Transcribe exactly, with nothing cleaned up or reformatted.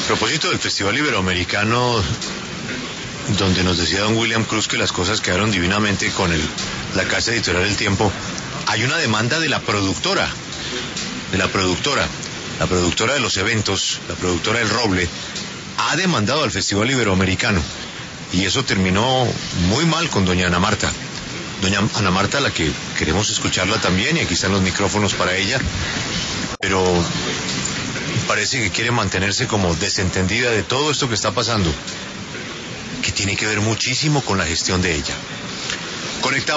propósito del Festival Iberoamericano, donde nos decía don William Cruz que las cosas quedaron divinamente con el, la casa editorial El Tiempo, hay una demanda de la productora, de la productora, la productora de los eventos, la productora del Roble, ha demandado al Festival Iberoamericano, y eso terminó muy mal con doña Ana Marta. Doña Ana Marta, a la que queremos escucharla también, y aquí están los micrófonos para ella, pero parece que quiere mantenerse como desentendida de todo esto que está pasando, que tiene que ver muchísimo con la gestión de ella. Conectamos